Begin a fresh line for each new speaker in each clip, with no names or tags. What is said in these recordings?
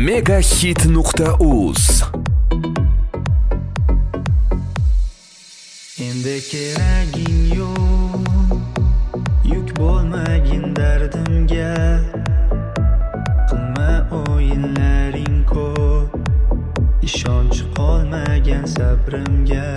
Megahit.uz.
Endi keraging yo'q, yuk bo'lmagin dardimga. Qilma o'yinlaring ko'p, ishonch qolmagan sabrimga.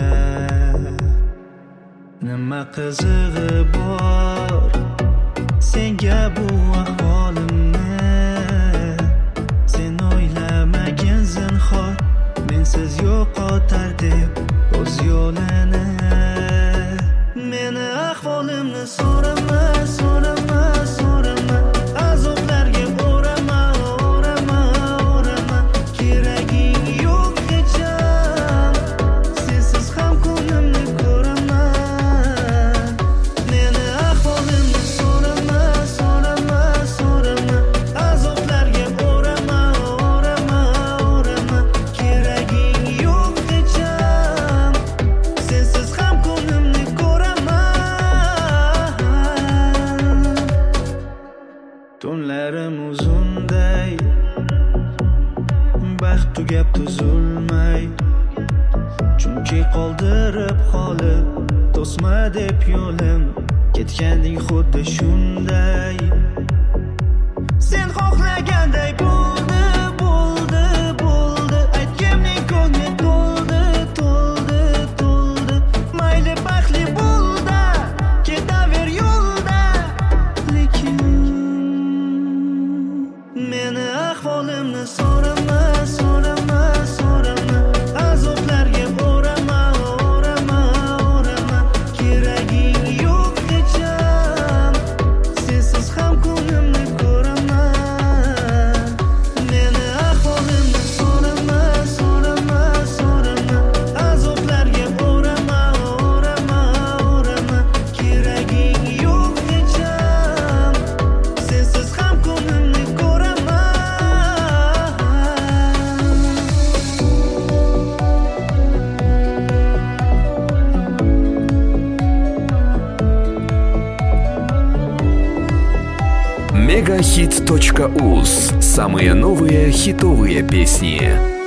Nima qizig'i bor senga bu ahvolimni? Sen o'ylamagin zinhor, mensiz yo'qotar deb o'z yo'lini. Meni ahvolimni so'rama, so'rama, so'rama. Azoblarga o'rama, o'rama, o'rama. Keraging yo'q hecham, sensiz ham ko'nglimni ko'raman. Meni ahvolimni so'rama, so'rama, so'rama. Azoblarga o'rama, o'rama, o'rama. Keraging yo'q hecham, sensiz ham ko'nglimni ko'raman. Tunlarim uzunday, baxt tugab tuzulmay. Chunki qoldirib qolib, to'sma deb yo'lim, ketganding xuddi shunday. Sen xohlaganday bo'ldi, bo'ldi, bo'ldi. Aytgimning ko'ngli to'ldi, to'ldi, to'ldi. Mayli baxtli bo'ldi, ketaver yo'lda. Lekin meni ahvolimni so'rama, so'rama, so'rama. Azoblarga o'rama, o'rama, o'rama. Keraging yo'q hecham, sensiz ham ko'nglimni ko'raman. Meni ahvolimni so'rama, so'rama, so'rama. Azoblarga o'rama, o'rama, o'rama. Keraging yo'q hecham, sensiz ham ko'nglimni ko'raman.
Megahit.uz. Самые новые хитовые песни.